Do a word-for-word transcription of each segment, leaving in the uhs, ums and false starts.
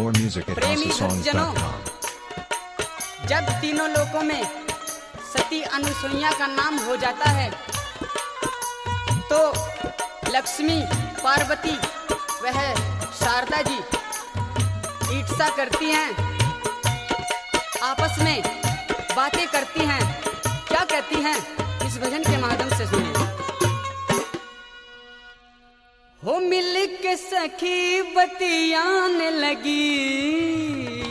More music at प्रेमी house of songs भक्तजनों, dot com. जब तीनों लोकों में सती अनुसुईया का नाम हो जाता है तो लक्ष्मी, पार्वती वह शारदा जी ईर्ष्या करती हैं, आपस में बातें करती हैं। क्या कहती हैं इस भजन के माध्यम से सुनिए। हो मिल के सखी बतियाने लगी,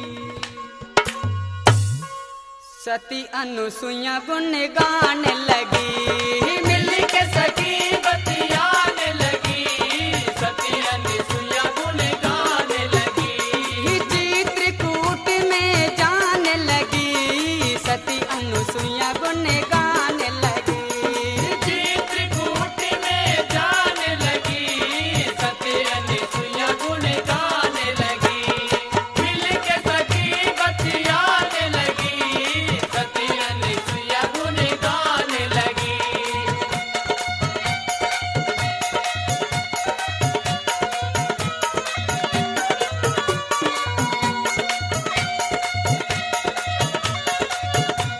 सती अनुसुईया गुण गाने लगी। मिल के सखी बतियाने लगी, सती अनुसुईया गुण गाने लगी। चित्रकूट में जाने लगी, सती अनुसुईया गुण गाने लगी। चित्रकूट में जाने लगी, सती अनुसुईया गुण गाने लगी। मिल के सखी बतियाने लगी, सती अनुसुईया गुण गाने लगी।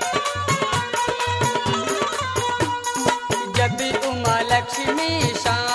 जब उमा लक्ष्मी शाम